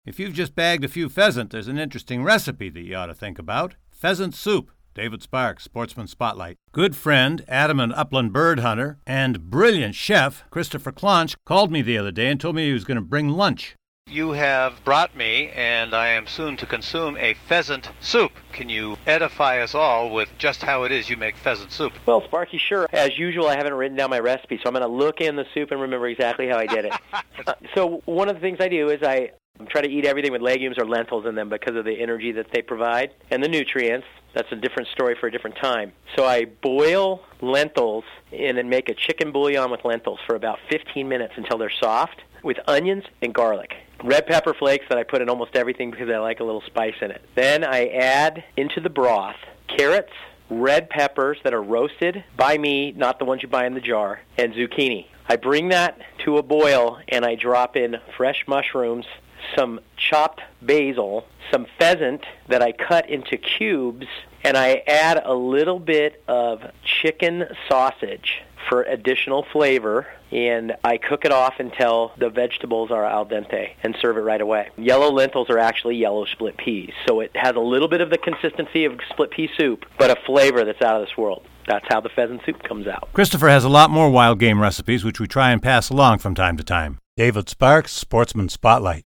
If you've just bagged a few pheasant, there's an interesting recipe that you ought to think about. Pheasant soup. David Sparks, Sportsman Spotlight. Good friend, adamant upland bird hunter, and brilliant chef, Christopher Clonch, called me the other day and told me he was going to bring lunch. You have brought me, and I am soon to consume, a pheasant soup. Can you edify us all with just how it is you make pheasant soup? Well, Sparky, sure. As usual, I haven't written down my recipe, so I'm going to look in the soup and remember exactly how I did it. So one of the things I do is I try to eat everything with legumes or lentils in them because of the energy that they provide and the nutrients. That's a different story for a different time. So I boil lentils and then make a chicken bouillon with lentils for about 15 minutes until they're soft with onions and garlic. Red pepper flakes that I put in almost everything because I like a little spice in it. Then I add into the broth carrots, red peppers that are roasted by me, not the ones you buy in the jar, and zucchini. I bring that to a boil and I drop in fresh mushrooms, some chopped basil, some pheasant that I cut into cubes, and I add a little bit of chicken sausage for additional flavor, and I cook it off until the vegetables are al dente and serve it right away. Yellow lentils are actually yellow split peas, so it has a little bit of the consistency of split pea soup, but a flavor that's out of this world. That's how the pheasant soup comes out. Christopher has a lot more wild game recipes, which we try and pass along from time to time. David Sparks, Sportsman Spotlight.